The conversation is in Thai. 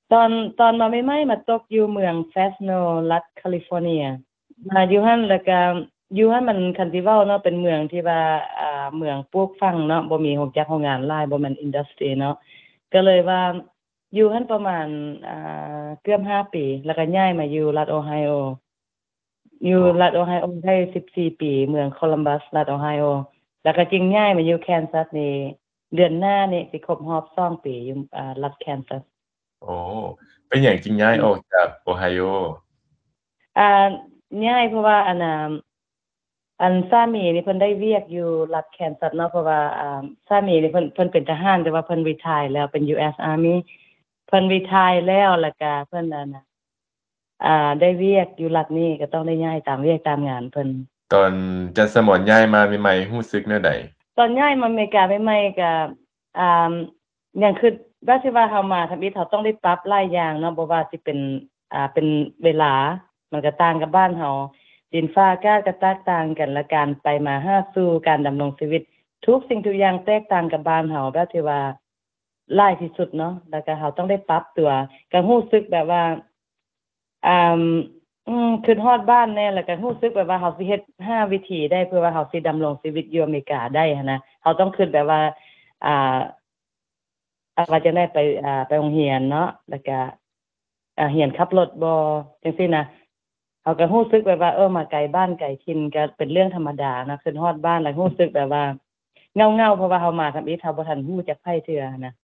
ตอนมาใหม่ๆมาตกอยู่เมือง Fresno รัฐแคลิฟอร์เนียมาอยู่หั่นแล้วก็อยู่หั่นมันคันสิเว้าเนาะเป็นเมืองที่ว่าเมืองปลูกฝังเนาะบ่มีโรงจักรโรงงานหลายบ่แม่นอินดัสทรีเนาะก็เลยว่าอยู่หั่นประมาณเกือบ5ปีแล้วก็ย้ายมาอยู่รัฐโอไฮโออยู่รัฐโอไฮโอได้14ปีเมืองโคลัมบัสรัฐโอไฮโอแล้วก็จึงย้ายมาอยู่แคนซัสนี่เดือนหน้านี่สิครบรอบ2ปีอยู่รัฐแคนซัสโอ้เป็นหยังจึงย้ายออกจากโอไฮโออ่าย้ายเพราะว่าอันสามีนี่เพิ่นได้เวียกอยู่รัฐแคนซัสเนาะเพราะว่าสามีนี่เพิ่นเป็นทหารแต่ว่าเพิ่นรีไทร์แล้วเป็น US Army เพิ่นรีไทร์แล้วก็เพิ่นนั่นน่ะได้เวียกอยู่รัฐนี้ก็ต้องได้ย้ายตามเวียกตามงานเพิ่นตอนจัดสมอนย้ายมาใหม่ๆรู้สึกแนวใดตอนย้ายมาอเมริกาใหม่ๆก็อ่ายังคือว่าสิว่าเฮามาทำอิฐเฮาต้องได้ปรับหลายอย่างเนาะบ่ว่าสิเป็นเป็นเวลามันก็ต่างกับบ้านเฮาดินฟ้าอากาศก็แตกต่างกันและการไปมาหาสู่การดำรงชีวิตทุกสิ่งทุกอย่างแตกต่างกับบ้านเฮาแบบที่ว่าหลายที่สุดเนาะแล้วก็เฮาต้องได้ปรับตัวก็รู้สึกแบบว่าอ่าคิดฮอดบ้านแน่แล้วก็รู้สึกแบบว่าเฮาสิเฮ็ดหาวิธีได้เพื่อว่าเฮาสิดำรงชีวิตอยู่อเมริกาได้หั้นนะเฮาต้องคิดแบบว่าอ่าว่าจะได้ไปโรงเรียนเนาะแล้วก็เรียนขับรถบ่จังซี่นะเขาก็รู้สึกแบบว่ามาไกลบ้านไกลถิ่นก็เป็นเรื่องธรรมดานะคิดฮอดบ้านแล้วรู้สึกแบบว่าเหงาๆเพราะว่าเฮามาทำอิฐเฮาบ่ทันรู้จักไผเทื่อนะ